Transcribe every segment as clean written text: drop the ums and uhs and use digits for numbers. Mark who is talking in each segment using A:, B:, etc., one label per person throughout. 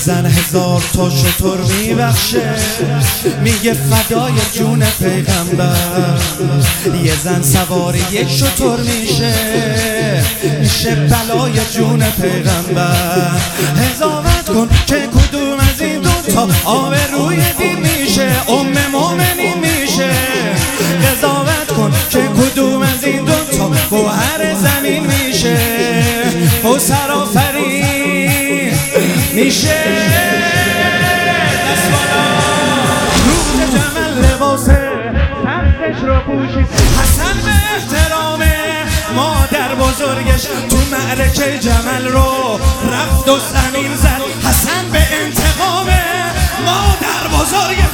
A: زن 1000 تا شتر میبخشه، میگه فدای جون پیغمبر. یه زن سوار یک شتر میشه بلای جون پیغمبر. قضاوت کن که کدوم از این دوتا آبروی دین میشه، مومنین میشه. قضاوت کن که کدوم از این دوتا گوهر زمین میشه، کوثر آفرین میشه. دست بالا روز جمل لباسه تختش رو پوشید، حسن به احترام مادر بزرگش تو معرکه جمل رو رفت و زمین زد. حسن به انتقام مادر بزرگش.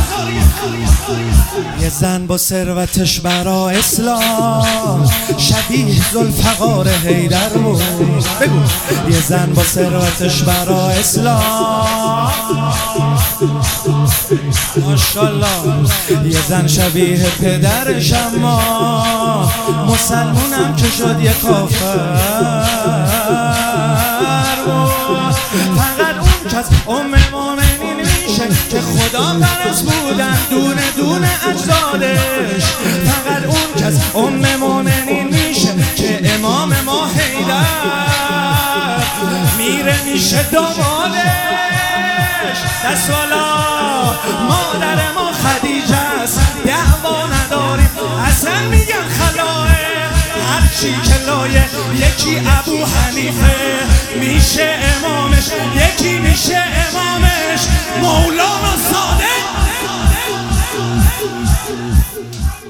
A: یه زن با ثروتش برا اسلام شبیه ذوالفقار حیدر بود. بگو یه زن با ثروتش برا اسلام ماشاءالله. یه زن شبیه پدرش اما مسلمونم که شد یه کافر. فقط اون کس مومنین میشه که خدا پرست بودن دونه دونه اجدادش. فقط اون کس مومنین میشه که امام ما حیدر میره میشه دامادش. دست بالا مادر ما خدیجه است، دعوا نداریم. اصلا میگن خلاه هرچی که لایه، یکی ابو حنیفه میشه امامش، یکی میشه امامش مولانا صادق.